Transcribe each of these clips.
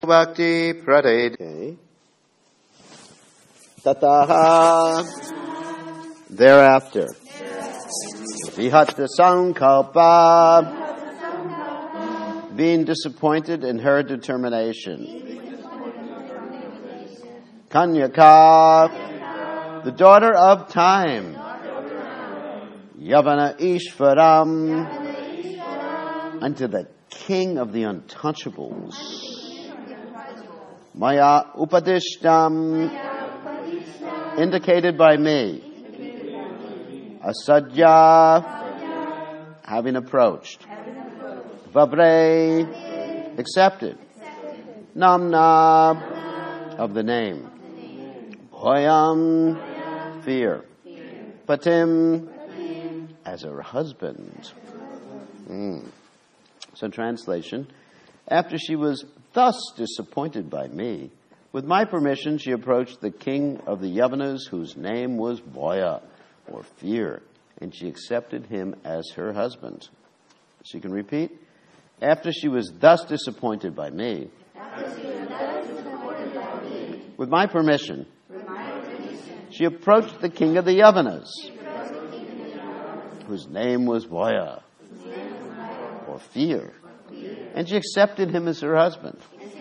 Bhakti Praded. Okay. Tataha. Thereafter. Vihata Sankalpa. Being disappointed in her determination. Kanyaka. The daughter of time. Yavana Ishvaram. Unto the king of the untouchables. Maya Upadishtam. Indicated by me. Asadya. Having approached. Vavre. Accepted. Namna. Of the name. Hoyam. Fear. Patim. As her husband. So translation. After she was thus disappointed by me, with my permission she approached the king of the Yavanas, whose name was Boya, or fear, and she accepted him as her husband. She can repeat. After she was thus disappointed by me, with my permission, she approached the king of the Yavanas, whose name was Boya, or fear, and she accepted him as her husband.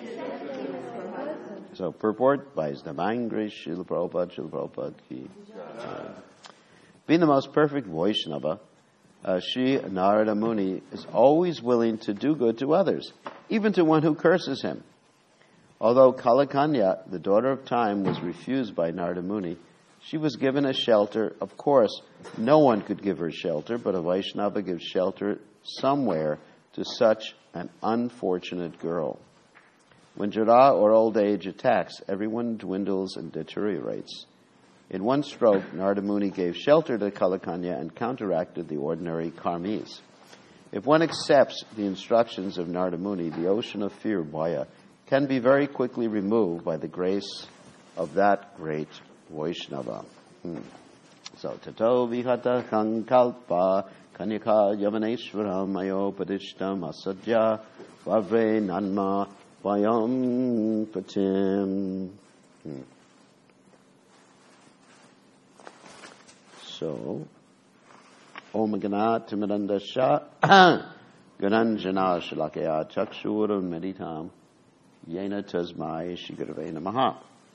So purport by His Divine Grace Srila Prabhupada ki. Being the most perfect Vaishnava, Sri Narada Muni is always willing to do good to others, even to one who curses him. Although Kalakanya, the daughter of time, was refused by Narada Muni, she was given a shelter. Of course, no one could give her shelter, but a Vaishnava gives shelter somewhere to such an unfortunate girl. When Jara or old age attacks, everyone dwindles and deteriorates. In one stroke, Narada Muni gave shelter to Kalakanya and counteracted the ordinary karmis. If one accepts the instructions of Narada Muni, the ocean of fear, Maya, can be very quickly removed by the grace of that great Vaishnava. So, Tato Vihata Sankalpa Kanyaka Yavaneshwaram Mayopadishtam Asadya Vavre Nanma Vayam Patim. So, Om Gana Timiranda Shah Gananjana Shalakaya Chakshura Meditam Yena Tasmai Shigarave Namaha.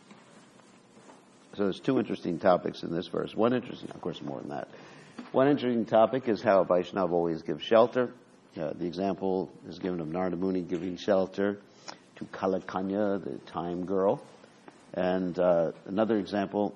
So there's two interesting topics in this verse. One interesting, of course, more than that. One interesting topic is how a Vaishnava always gives shelter. The example is given of Narada Muni giving shelter to Kalakanya, the time girl. And another example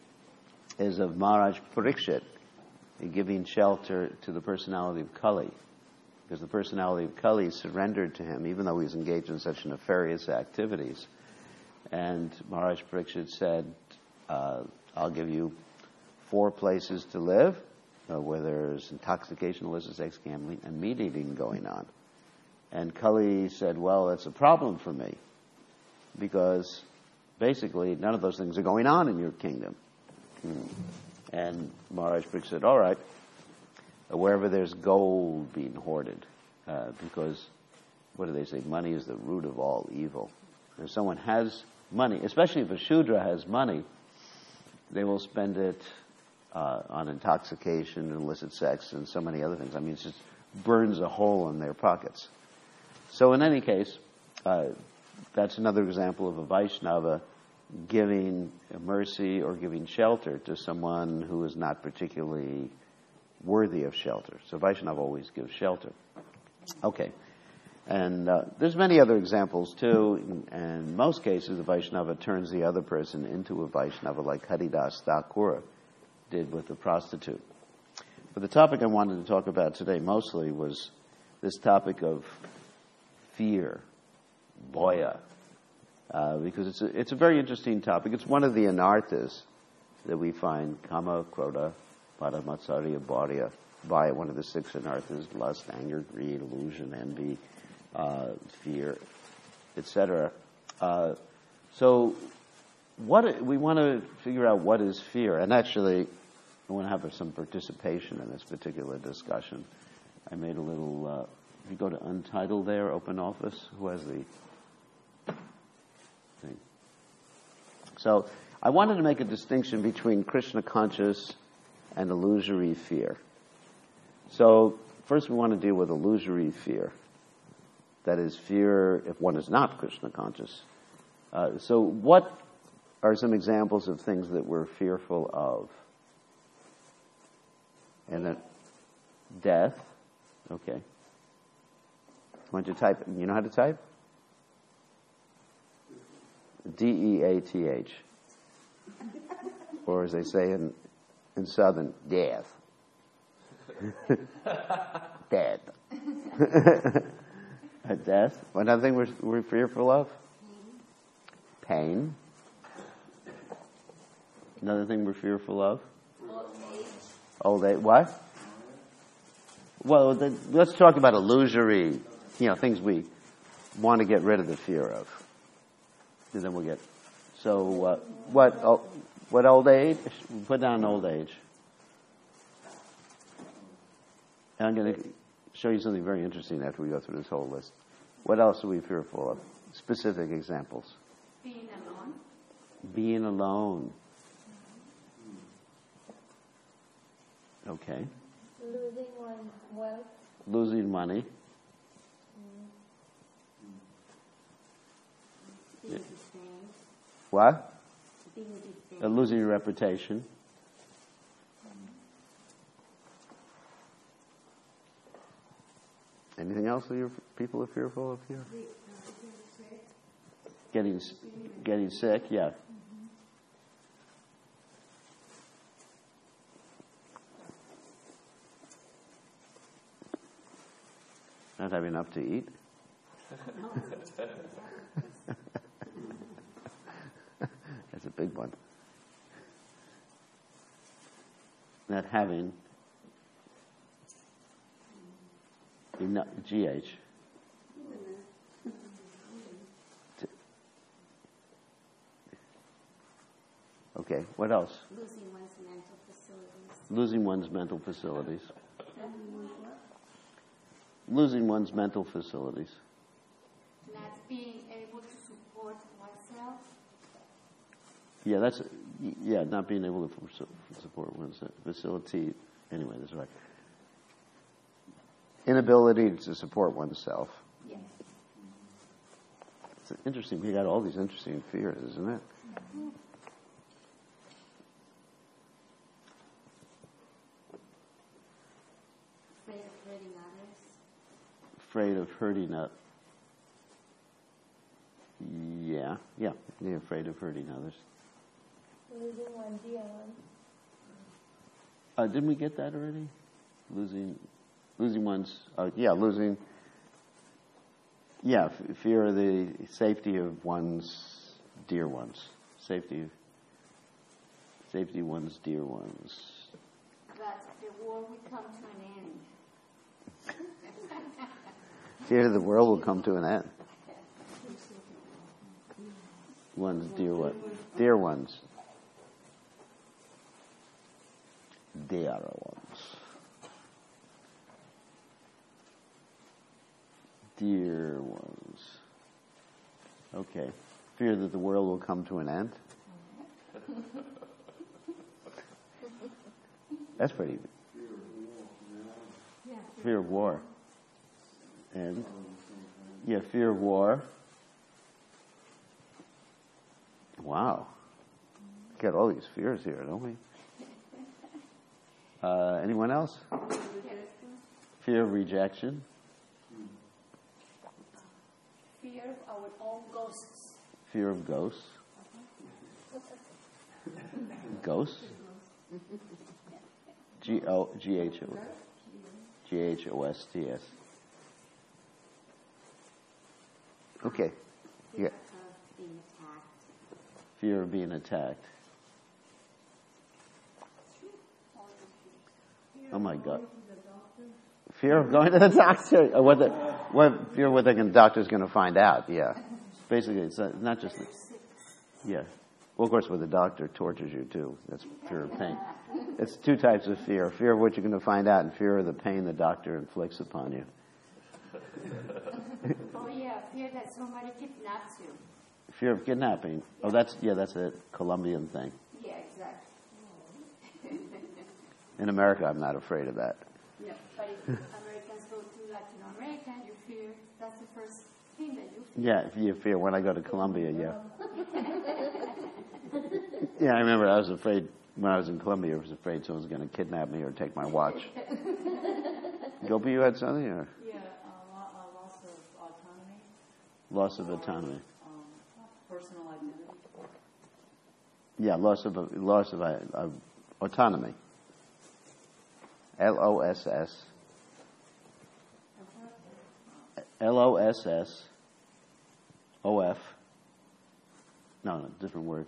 is of Maharaj Parikshit giving shelter to the personality of Kali. Because the personality of Kali surrendered to him, even though he was engaged in such nefarious activities. And Maharaj Parikshit said, I'll give you 4 places to live where there's intoxication, illicit sex, gambling, and meat eating going on. And Kali said, well, that's a problem for me because basically none of those things are going on in your kingdom. And Maharaj Parikshit said, all right, wherever there's gold being hoarded, because, what do they say, money is the root of all evil. If someone has money, especially if a Shudra has money, they will spend it on intoxication and illicit sex and so many other things. I mean, it just burns a hole in their pockets. So in any case, that's another example of a Vaishnava giving mercy or giving shelter to someone who is not particularly worthy of shelter. So Vaishnava always gives shelter. Okay. And there's many other examples too. In most cases, the Vaishnava turns the other person into a Vaishnava, like Haridas Thakura did with the prostitute. But the topic I wanted to talk about today mostly was this topic of fear, Boya, because it's a very interesting topic. It's one of the anarthas that we find, Kama, Krodha, Pada, Matsarya, Bhaya, one of the 6 anarthas: lust, anger, greed, illusion, envy, fear, etc. So we want to figure out what is fear. And actually, I want to have some participation in this particular discussion. I made a little, if you go to Untitled there, Open Office, who has the So I wanted to make a distinction between Krishna conscious and illusory fear. So first we want to deal with illusory fear. That is fear if one is not Krishna conscious. So what are some examples of things that we're fearful of? And then death. Okay. Why don't you type? You know how to type? DEATH. Or as they say in Southern, death. Dead. Death. Another thing we're fearful of? Pain. Another thing we're fearful of? Old age. What? Well, let's talk about illusory, things we want to get rid of the fear of. And then we'll get. So, what old age? Put down old age. And I'm going to show you something very interesting after we go through this whole list. What else are we fearful of? Specific examples. Being alone. Being alone. Okay. Losing one's wealth. Losing money. Being defamed. What? Being defamed. Losing your reputation. Anything else that people are fearful of here? Getting sick, yeah. Not having enough to eat. That's a big one. Not having enough GH. Okay, what else? Losing one's mental facilities. Losing one's mental facilities. Losing one's mental facilities. Not being able to support oneself. Yeah, not being able to support one's facility. Anyway, that's right. Inability to support oneself. Yes. It's interesting. We got all these interesting fears, isn't it? Mm-hmm. Afraid of hurting others. Afraid of hurting up. Yeah, afraid of hurting others. Losing one dear one. Didn't we get that already? Losing one's. Losing. Yeah, fear of the safety of one's dear ones. Safety of one's dear ones. That the war will come to an end. Fear of the world will come to an end. One's dear ones. Dear ones. Dear ones. Dear ones. Okay. Fear that the world will come to an end. That's pretty. Fear of war. And fear of war. Wow. Got all these fears here, don't we? Anyone else? Fear of rejection. Fear of our own ghosts. Fear of ghosts. Ghosts? Ghosts. Okay. Yeah. Fear of being attacked. Oh my God. Fear of going to the doctor. What fear what the doctor's going to find out. Yeah. Basically, it's not just. Yeah. Well, of course, with the doctor tortures you too. That's fear of pain. It's two types of fear. Fear of what you're going to find out and fear of the pain the doctor inflicts upon you. Oh yeah, fear that somebody kidnaps you. Fear of kidnapping. Oh, that's a Colombian thing. Yeah, exactly. In America, I'm not afraid of that. No, but if Americans go to Latin America, you fear, that's the first thing that you fear. Yeah, if you fear when I go to Colombia, yeah. Yeah, I remember I was afraid when I was in Colombia. I was afraid someone was going to kidnap me or take my watch. Gopi, you had something? Or? Yeah, loss of autonomy. Loss of autonomy. Personal identity. Yeah, loss of autonomy. LOSS. LOSS. OF. No, different word.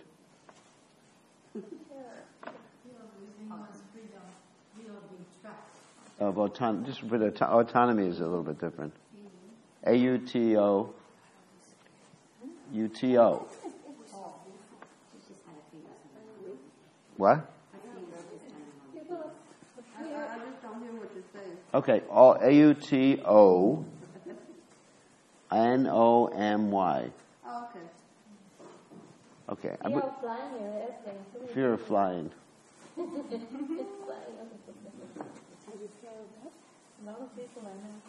Of autonomy. Just with autonomy is a little bit different. AUTO. UTO. What? I just don't hear what you're saying. Okay, all AUTO NOMY. Oh, okay. Okay. Fear of flying in the airplane. Fear of flying. Flying up in the A lot of people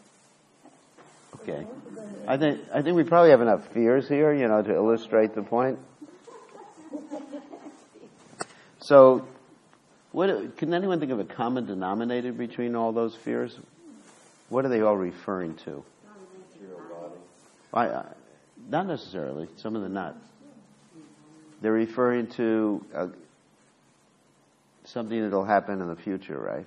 I know. Okay. I think we probably have enough fears here, to illustrate the point. So, can anyone think of a common denominator between all those fears? What are they all referring to? Not necessarily. Some of them not. They're referring to something that'll happen in the future, right?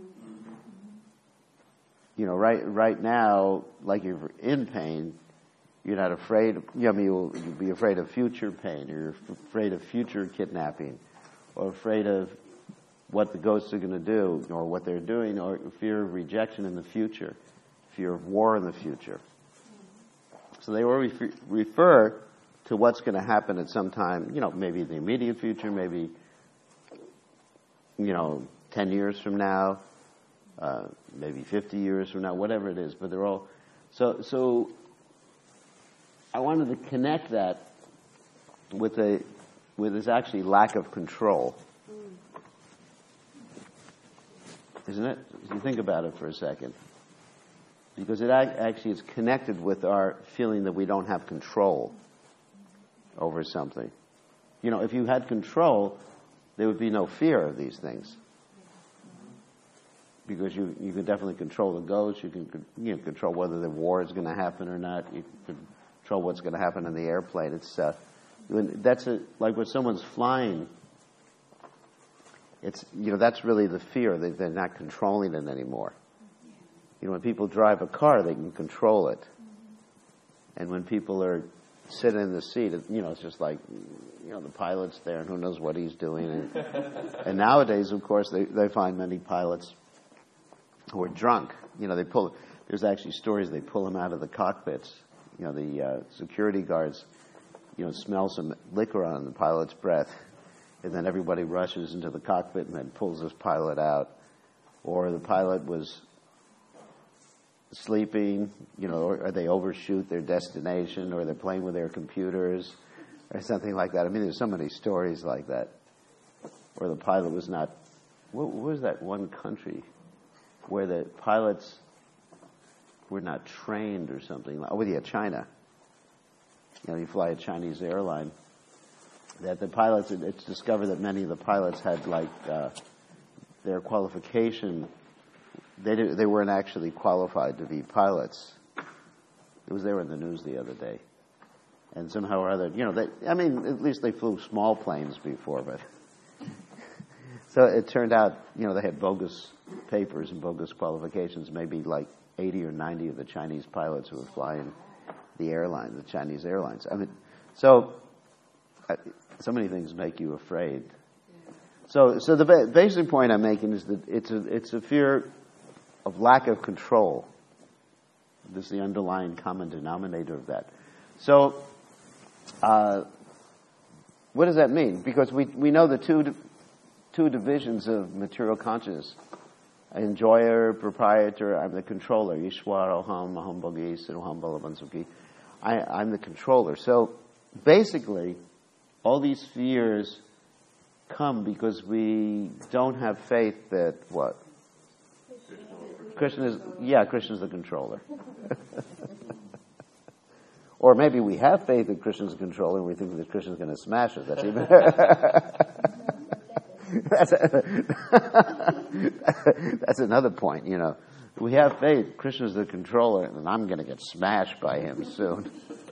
Right now, like you're in pain, you're not afraid. You'll be afraid of future pain, or you're afraid of future kidnapping, or afraid of what the ghosts are going to do, or what they're doing, or fear of rejection in the future, fear of war in the future. So they will refer to what's going to happen at some time, maybe in the immediate future, maybe, 10 years from now, maybe 50 years from now, whatever it is, but they're all, so I wanted to connect that with this actually lack of control. Isn't it? If you think about it for a second. Because it actually is connected with our feeling that we don't have control over something. If you had control, there would be no fear of these things. Because you can definitely control the ghosts, you can control whether the war is going to happen or not, you can control what's going to happen in the airplane. It's like when someone's flying, it's that's really the fear, they're not controlling it anymore. When people drive a car, they can control it. And when people are sitting in the seat, it's just like, the pilot's there and who knows what he's doing. And nowadays, of course, they find many pilots who are drunk. There's actually stories, they pull them out of the cockpits. The security guards, smell some liquor on the pilot's breath. And then everybody rushes into the cockpit and then pulls this pilot out. Or the pilot was sleeping, or they overshoot their destination, or they're playing with their computers, or something like that. I mean, there's so many stories like that. Or the pilot was not, what was that one country where the pilots were not trained or something? Oh, yeah, China. You fly a Chinese airline. That the pilots, it's discovered that many of the pilots had their qualification. They weren't actually qualified to be pilots. It was there in the news the other day, and somehow or other, at least they flew small planes before, but so it turned out, they had bogus papers and bogus qualifications. Maybe like 80 or 90 of the Chinese pilots who were flying the Chinese airlines. So many things make you afraid. So the basic point I'm making is that it's a fear of lack of control. This is the underlying common denominator of that. So, what does that mean? Because we know the two divisions of material consciousness: enjoyer, proprietor. I'm the controller. Ishwar, Aham, Aham Bhogi, Siddham Balavan Sukhi. I'm the controller. So, basically, all these fears come because we don't have faith that what? Krishna's the controller. Or maybe we have faith that Krishna's the controller and we think that Krishna's going to smash us. That's even that's another point, you know. We have faith, Krishna's the controller, and I'm going to get smashed by him soon.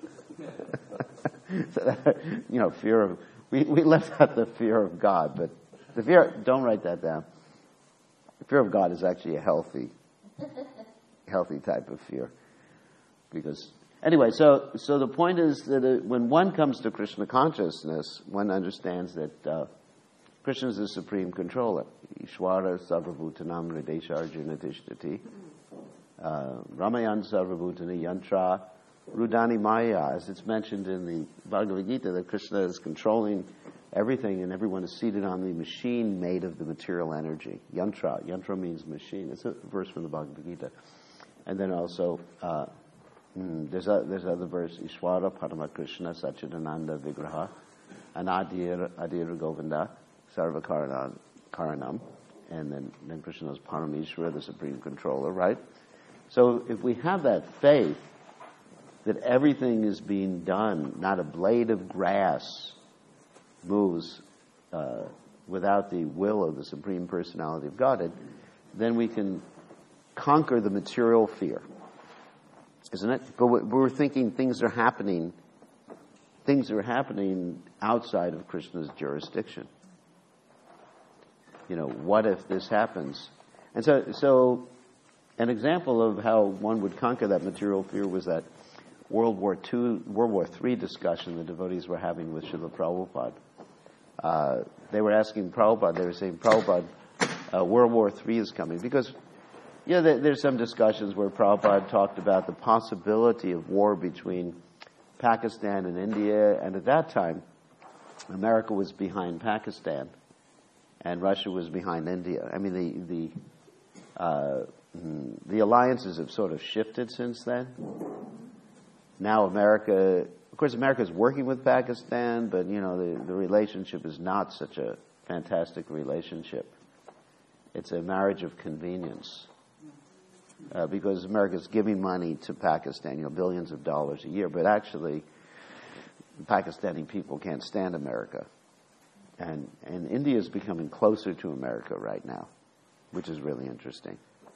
So that, you know, fear of, we left out the fear of God, but the fear, don't write that down. The fear of God is actually a healthy type of fear. Because, anyway, so the point is that when one comes to Krishna consciousness, one understands that Krishna is the supreme controller. Ishwara sarvabhutanam hridesha arjuna tishtati. Ramayan sarvabhutani yantra rudani maya. As it's mentioned in the Bhagavad Gita, that Krishna is controlling everything and everyone is seated on the machine made of the material energy. Yantra. Yantra means machine. It's a verse from the Bhagavad Gita. And then also, there's other verse, Ishwara Parama Krishna Sachidananda Vigraha Adir Govinda Sarva Karanam. And then Krishna is Parameshwara, the supreme controller, right? So if we have that faith that everything is being done, not a blade of grass moves without the will of the Supreme Personality of Godhead, then we can conquer the material fear, isn't it? But we're thinking things are happening outside of Krishna's jurisdiction. You know, what if this happens? And so an example of how one would conquer that material fear was that World War III discussion the devotees were having with Srila Prabhupada. They were asking Prabhupada, they were saying, Prabhupada, World War III is coming. Because, you know, there's some discussions where Prabhupada talked about the possibility of war between Pakistan and India, and at that time, America was behind Pakistan, and Russia was behind India. I mean, the alliances have sort of shifted since then. Now America is working with Pakistan, but, you know, the relationship is not such a fantastic relationship. It's a marriage of convenience. Because America's giving money to Pakistan, you know, billions of dollars a year, but actually Pakistani people can't stand America. And India is becoming closer to America right now, which is really interesting.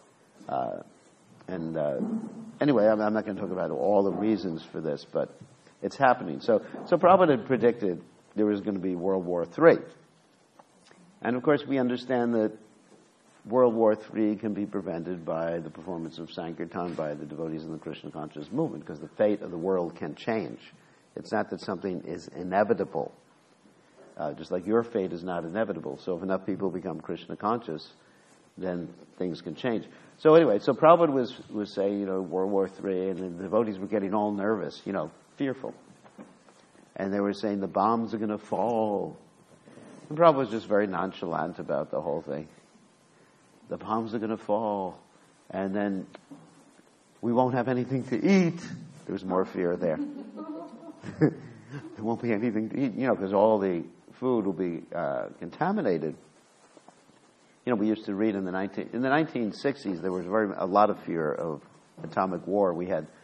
Anyway, I'm not going to talk about all the reasons for this, but it's happening. So Prabhupada had predicted there was going to be World War III. And of course we understand that World War III can be prevented by the performance of Sankirtan by the devotees in the Krishna conscious movement, because the fate of the world can change. It's not that something is inevitable. Just like your fate is not inevitable. So if enough people become Krishna conscious, then things can change. So anyway, so Prabhupada was saying, you know, World War III, and the devotees were getting all nervous, you know, fearful. And they were saying the bombs are going to fall. And Prabhupada was just very nonchalant about the whole thing. The bombs are going to fall, and then we won't have anything to eat. There's more fear there. There won't be anything to eat, you know, because all the food will be contaminated. You know, we used to read in the 1960s there was a lot of fear of atomic war. We had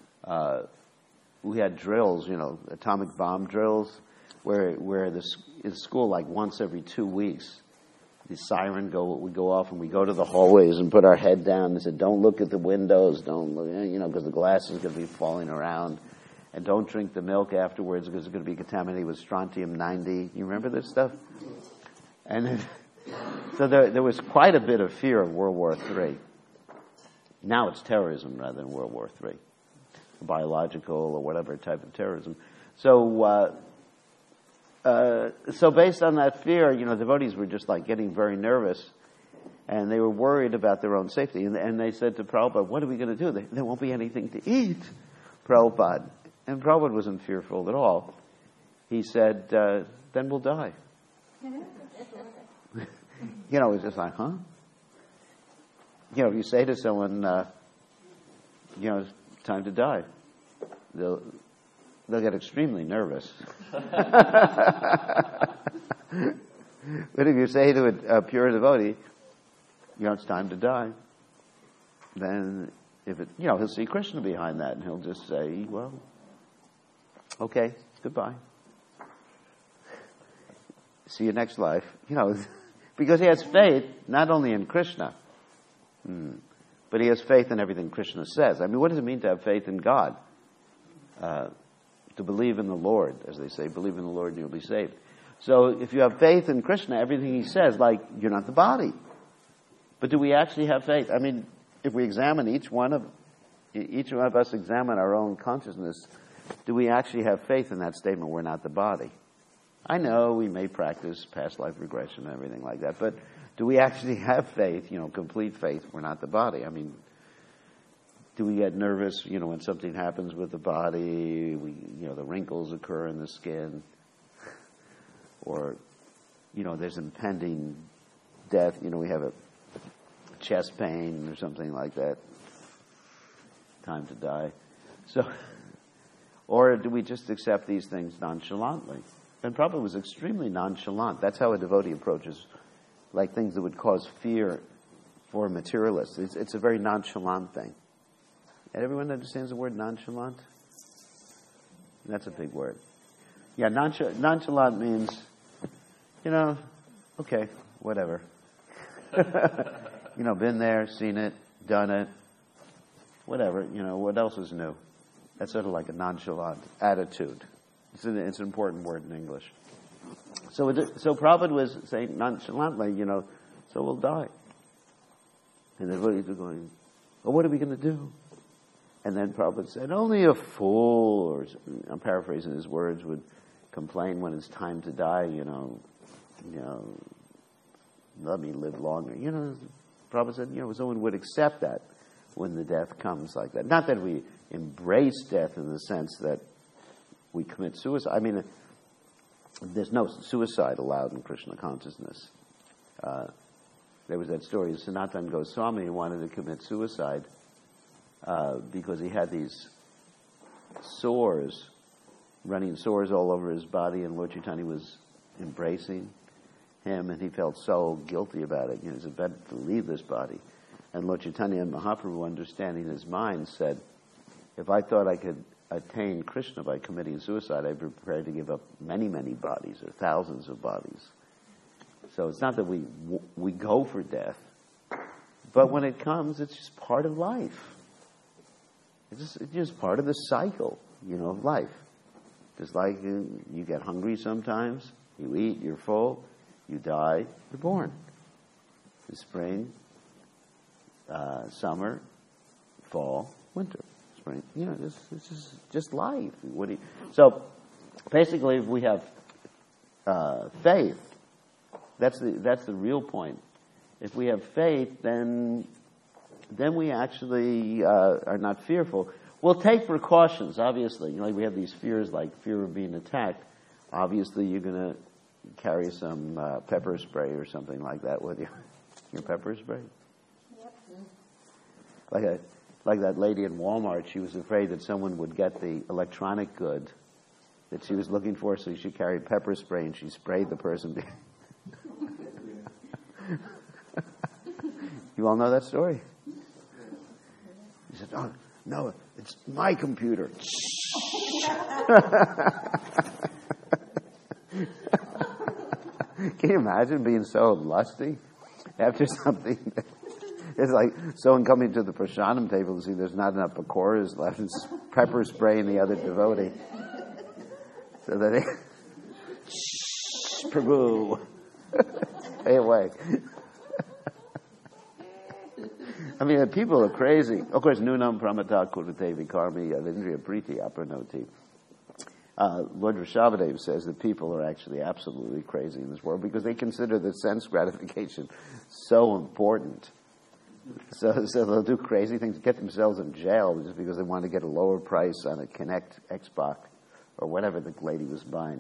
drills, you know, atomic bomb drills, where in school, like once every 2 weeks, the siren would go off, and we go to the hallways and put our head down and said, "Don't look at the windows, don't look," you know, because the glass is going to be falling around, and don't drink the milk afterwards because it's going to be contaminated with strontium-90. You remember this stuff? And so there was quite a bit of fear of World War III. Now it's terrorism rather than World War III, biological or whatever type of terrorism. So based on that fear, you know, devotees were just like getting very nervous, and they were worried about their own safety. And they said to Prabhupada, "What are we going to do? There won't be anything to eat, Prabhupada." And Prabhupada wasn't fearful at all. He said, "Then we'll die." You know, it was just like, huh? You know, if you say to someone, you know, it's time to die, they'll get extremely nervous. But if you say to a pure devotee, it's time to die, then he'll see Krishna behind that, and he'll just say, well, okay, goodbye. See you next life. Because he has faith not only in Krishna, but he has faith in everything Krishna says. I mean, what does it mean to have faith in God? To believe in the Lord, as they say, believe in the Lord and you'll be saved. So if you have faith in Krishna, everything he says, like, you're not the body. But do we actually have faith? I mean, if we examine each one of us examine our own consciousness, do we actually have faith in that statement, we're not the body? I know we may practice past life regression and everything like that, but do we actually have faith, complete faith, we're not the body? I mean, do we get nervous, when something happens with the body, the wrinkles occur in the skin, or, there's impending death, we have a chest pain or something like that, time to die. So, or do we just accept these things nonchalantly? And Prabhupada was extremely nonchalant. That's how a devotee approaches, like, things that would cause fear for materialists. It's a very nonchalant thing. And everyone understands the word nonchalant? That's a big word. Yeah, nonchalant means, okay, whatever. Been there, seen it, done it, whatever. What else is new? That's sort of like a nonchalant attitude. It's an important word in English. So Prabhupada was saying nonchalantly, so we'll die. And the devotees were going, well, what are we going to do? And then Prabhupada said, only a fool, or I'm paraphrasing his words, would complain when it's time to die, let me live longer. Prabhupada said, someone would accept that when the death comes like that. Not that we embrace death in the sense that we commit suicide. I mean, there's no suicide allowed in Krishna consciousness. There was that story of Sanatana Goswami who wanted to commit suicide because he had these running sores all over his body, and Lord Chaitanya was embracing him, and he felt so guilty about it. He was about to leave this body. And Lord Chaitanya and Mahaprabhu, understanding his mind, said, if I thought I could attain Krishna by committing suicide, I'd be prepared to give up many, many bodies, or thousands of bodies. So it's not that we go for death, but when it comes, it's just part of life. It's just part of the cycle, of life. Just like you get hungry sometimes, you eat, you're full, you die, you're born. It's spring, summer, fall, winter. Spring. This is just life. So basically, if we have faith, that's the real point. If we have faith, then we actually are not fearful. We'll take precautions, obviously. We have these fears, like fear of being attacked. Obviously, you're going to carry some pepper spray or something like that with you. Your pepper spray? Yep. Like that lady in Walmart, she was afraid that someone would get the electronic good that she was looking for, so she carried pepper spray and she sprayed the person. You all know that story? He said, oh, no, it's my computer. Can you imagine being so lusty after something? It's like someone coming to the prasadam table to see there's not enough pakoras left and pepper spraying the other devotee. So that shh, Prabhu, stay away. I mean, the people are crazy. Of course, nunam pramata kurute vikarmi avindriya priti apranoti. Lord Rishabhadev says that people are actually absolutely crazy in this world because they consider the sense gratification so important. So they'll do crazy things, get themselves in jail just because they want to get a lower price on a Kinect Xbox or whatever the lady was buying.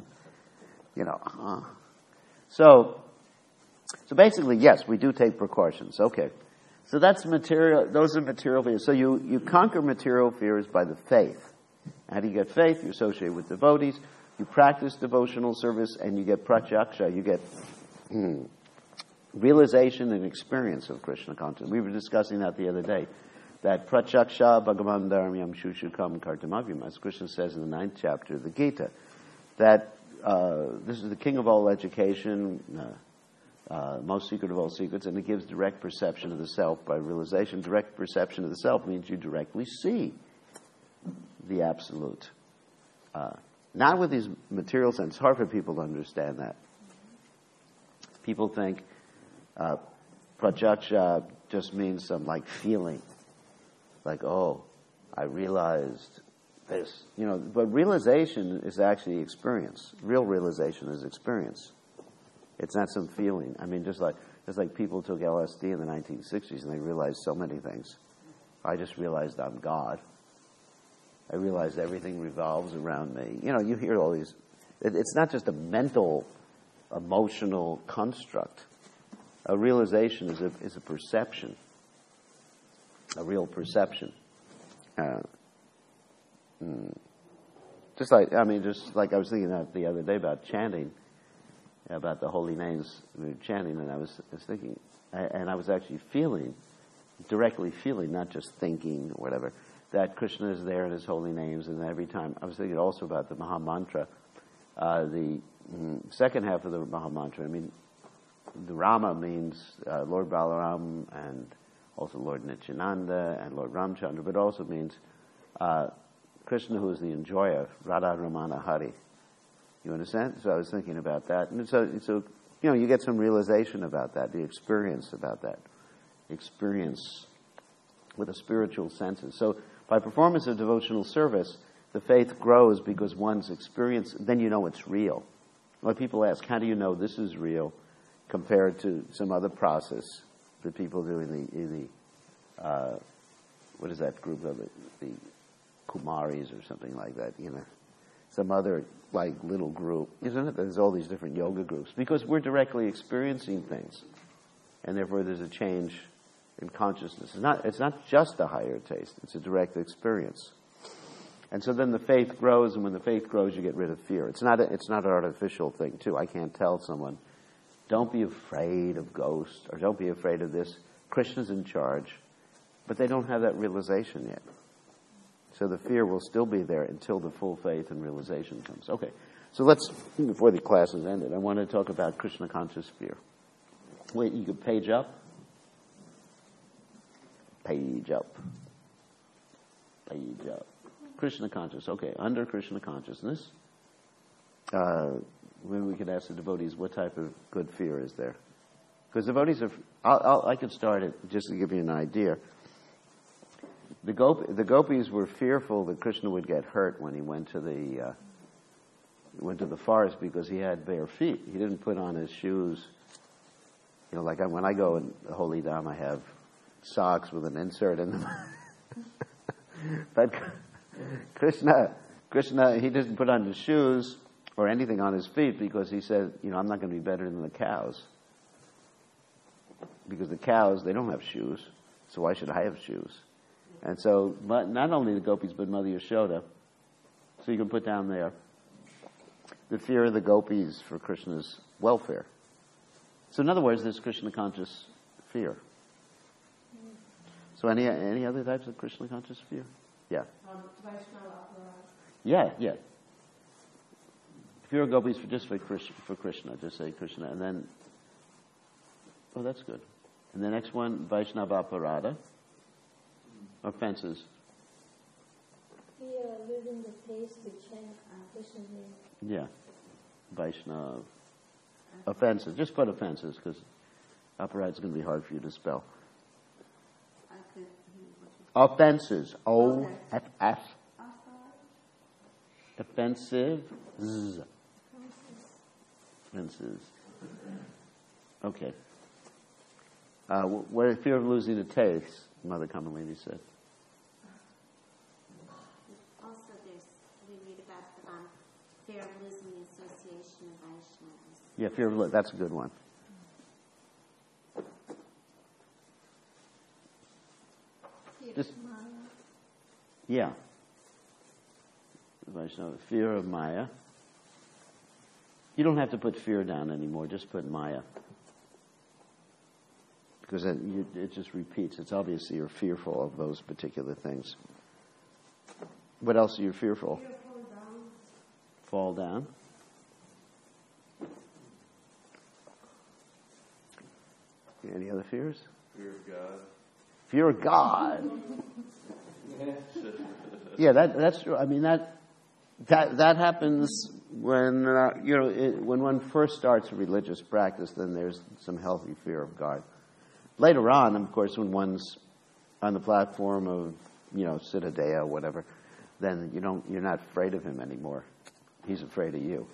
So basically, yes, we do take precautions. Okay. So that's material. Those are material fears. So you conquer material fears by the faith. How do you get faith? You associate with devotees, you practice devotional service, and you get pratyaksha, you get realization and experience of Krishna consciousness. We were discussing that the other day, that pratyaksha bhagavan dharmyam shushukam kartamavyam, as Krishna says in the 9th chapter of the Gita, that this is the king of all education, most secret of all secrets, and it gives direct perception of the self by realization. Direct perception of the self means you directly see the absolute. Not with these material sense. It's hard for people to understand that. People think pratyaksha just means some like feeling. Like, oh, I realized this. But realization is actually experience. Real realization is experience. It's not some feeling. I mean, just like people took LSD in the 1960s and they realized so many things. I just realized I'm God. I realized everything revolves around me. You hear all these. It's not just a mental, emotional construct. A realization is a perception. A real perception. Just like I was thinking that the other day about chanting, about the holy names we were chanting, and I was thinking, and I was actually directly feeling, not just thinking or whatever, that Krishna is there in His holy names, and every time I was thinking also about the Maha Mantra, the second half of the Maha Mantra. I mean, the Rama means Lord Balaram and also Lord Nityananda and Lord Ramchandra, but also means Krishna, who is the enjoyer, Radha Ramana Hari. You understand? So I was thinking about that. And so you get some realization about that, the experience about that. Experience with the spiritual senses. So by performance of devotional service, the faith grows because one's experience, then you know it's real. Like people ask, how do you know this is real compared to some other process that people do in the what is that group of it? The Kumaris or something like that, some other like little group, isn't it? There's all these different yoga groups because we're directly experiencing things, and therefore there's a change in consciousness. It's not just a higher taste; it's a direct experience. And so then the faith grows, and when the faith grows, you get rid of fear. It's not an artificial thing, too. I can't tell someone, don't be afraid of ghosts, or don't be afraid of this. Krishna's in charge, but they don't have that realization yet. So the fear will still be there until the full faith and realization comes. Okay, so let's, before the class is ended, I want to talk about Krishna conscious fear. Wait, you could page up. Page up. Page up. Krishna conscious. Okay, under Krishna consciousness, when we could ask the devotees, what type of good fear is there? Because devotees are, I could start it just to give you an idea. The gopis were fearful that Krishna would get hurt when he went to the forest because he had bare feet. He didn't put on his shoes. Like when I go in the Holy Dham, I have socks with an insert in them. But Krishna, he doesn't put on his shoes or anything on his feet because he said, I'm not going to be better than the cows. Because the cows, they don't have shoes, so why should I have shoes? And so, not only the gopis, but Mother Yashoda, so you can put down there the fear of the gopis for Krishna's welfare. So in other words, there's Krishna conscious fear. So any other types of Krishna conscious fear? Yeah. Yeah. Fear of gopis for Krishna, just say Krishna, and then, oh, that's good. And the next one, Vaishnava Aparada, offenses. We are losing the taste to chant Krishna's name. Yeah, Vaishnava. Offenses, just put offenses, because aparada is going to be hard for you to spell. Offenses, O-F-F. Offensive, Z. Offenses. Okay. What is fear of losing the taste? Mother Kamalini said. Also, we read about fear of losing the association of Vaishnavas. Yeah, fear of that's a good one. Yeah. Krishna. Fear of Maya. You don't have to put fear down anymore, just put Maya. Because it just repeats. It's obvious you're fearful of those particular things. What else are you fearful? Fall down. Any other fears? Fear of God. Fear of God. Yeah, that's true. I mean, that happens when when one first starts a religious practice. Then there's some healthy fear of God. Later on, of course, when one's on the platform of Siddhadeha or whatever, then you're not afraid of him anymore. He's afraid of you.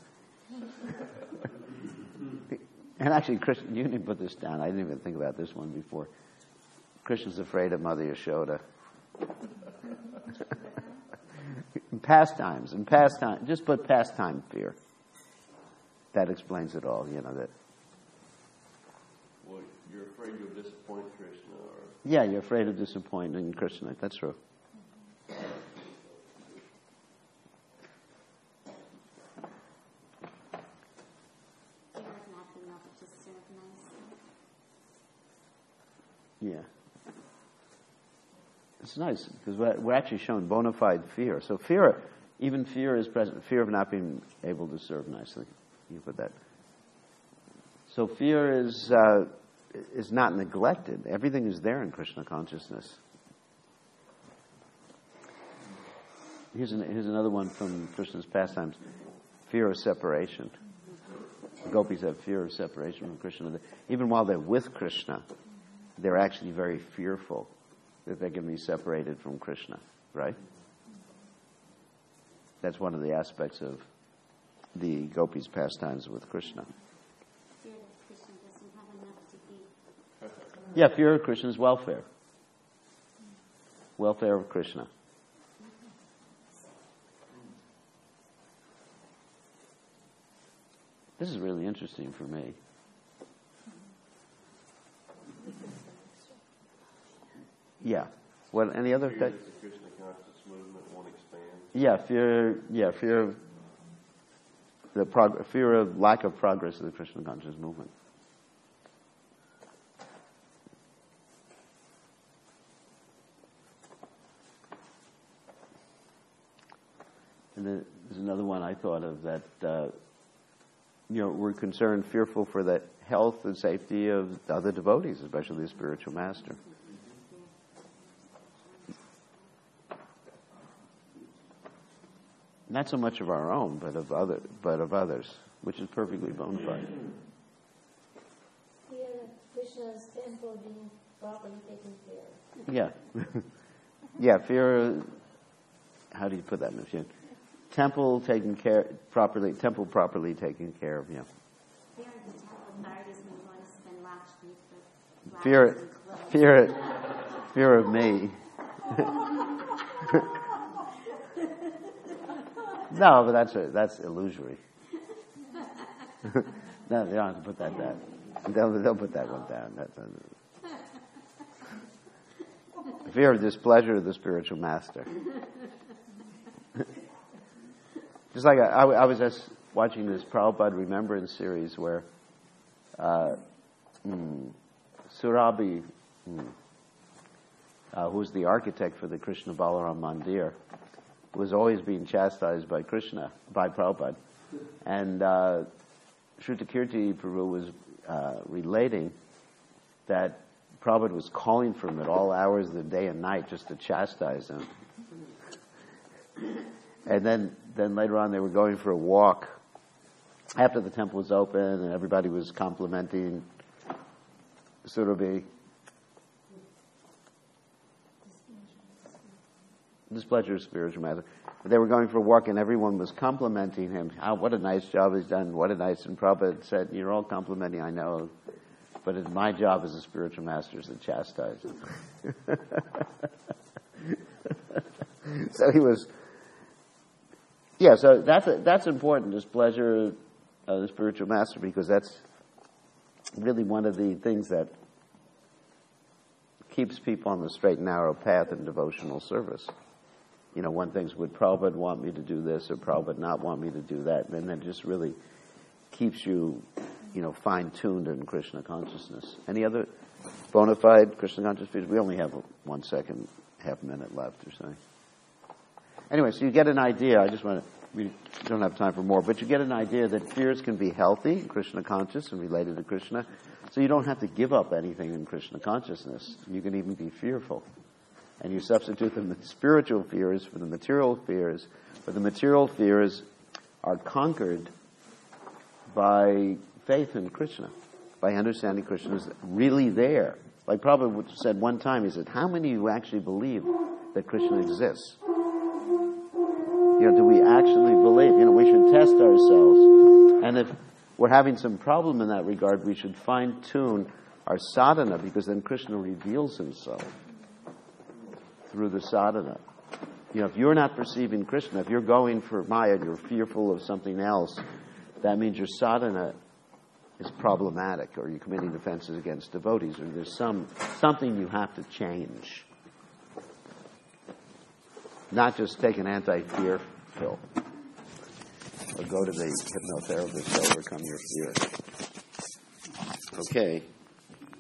And actually, Krishna, you didn't put this down. I didn't even think about this one before. Krishna's afraid of Mother Yashoda. Pastimes, just put pastime fear. That explains it all, that. Well, you're afraid you'll disappoint Krishna, or... Yeah, you're afraid of disappointing Krishna. That's true. Yeah. It's nice because we're actually showing bona fide fear. So even fear is present. Fear of not being able to serve nicely. You put that. So fear is not neglected. Everything is there in Krishna consciousness. Here's another one from Krishna's pastimes. Fear of separation. The gopis have fear of separation from Krishna. Even while they're with Krishna, they're actually very fearful that they're going to be separated from Krishna, right? That's one of the aspects of the gopis' pastimes with Krishna. Fear that Krishna doesn't have enough to eat. Yeah, fear of Krishna's welfare. Welfare of Krishna. This is really interesting for me. Yeah. Well, any other? Fear that the Krishna conscious movement won't expand. Yeah, fear of lack of progress of the Krishna conscious movement. And then there's another one I thought of that. We're concerned, fearful for the health and safety of the other devotees, especially the spiritual master. Not so much of our own, but of others, which is perfectly bona fide. Fear of Krishna's temple being properly taken care of. Yeah. Yeah, fear, how do you put that in the machine? Temple properly taken care of, yeah. Fear of the temple authorities may want to spend Lakshmi for Fear of me. No, but that's illusory. No, they don't have to put that down. They'll put that one down. Fear of displeasure of the spiritual master. Just like I was just watching this Prabhupada Remembrance series where Surabhi, who's the architect for the Krishna Balaram Mandir, was always being chastised by Prabhupada. And Shrutakirti Prabhu was relating that Prabhupada was calling for him at all hours of the day and night just to chastise him. And then later on they were going for a walk after the temple was open and everybody was complimenting Surabhi. Displeasure of spiritual master. They were going for a walk and everyone was complimenting him. What a nice job he's done. What a nice. And Prabhupada said, you're all complimenting, I know. But it's my job as a spiritual master is to chastise him. So he was... Yeah, so that's important, displeasure of the spiritual master, because that's really one of the things that keeps people on the straight and narrow path in devotional service. one thinks, would Prabhupada want me to do this or Prabhupada not want me to do that? And then it just really keeps you, fine-tuned in Krishna consciousness. Any other bona fide Krishna consciousness? We only have 1 second, half minute left or something. Anyway, so you get an idea. We don't have time for more, but you get an idea that fears can be healthy, Krishna conscious and related to Krishna. So you don't have to give up anything in Krishna consciousness. You can even be fearful. And you substitute the spiritual fears for the material fears, but the material fears are conquered by faith in Krishna, by understanding Krishna is really there. Like Prabhupada said one time, he said, how many of you actually believe that Krishna exists? Do we actually believe? We should test ourselves. And if we're having some problem in that regard, we should fine-tune our sadhana, because then Krishna reveals himself through the sadhana. If you're not perceiving Krishna, if you're going for Maya, you're fearful of something else, that means your sadhana is problematic, or you're committing offenses against devotees, or there's something you have to change. Not just take an anti-fear pill, or go to the hypnotherapist to overcome your fear. Okay.